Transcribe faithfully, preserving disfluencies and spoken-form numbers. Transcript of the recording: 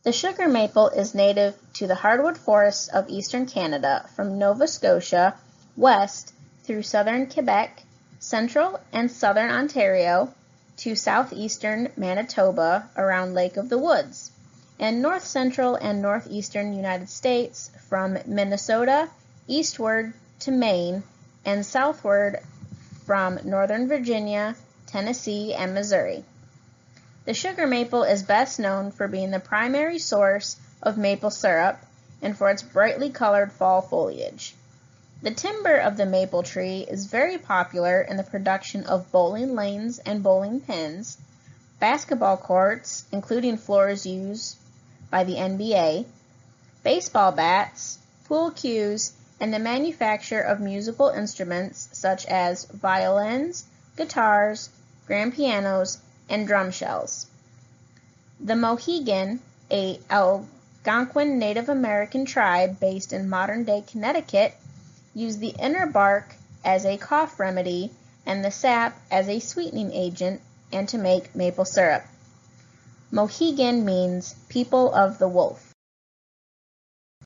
The sugar maple is native to the hardwood forests of eastern Canada from Nova Scotia west through southern Quebec, central and southern Ontario, to southeastern Manitoba around Lake of the Woods, and north-central and northeastern United States from Minnesota eastward to Maine and southward from northern Virginia, Tennessee, and Missouri. The sugar maple is best known for being the primary source of maple syrup and for its brightly colored fall foliage. The timber of the maple tree is very popular in the production of bowling lanes and bowling pins, basketball courts, including floors used by the N B A, baseball bats, pool cues, and the manufacture of musical instruments such as violins, guitars, grand pianos, and drum shells. The Mohegan, a Algonquin Native American tribe based in modern-day Connecticut, use the inner bark as a cough remedy and the sap as a sweetening agent and to make maple syrup. Mohegan means people of the wolf.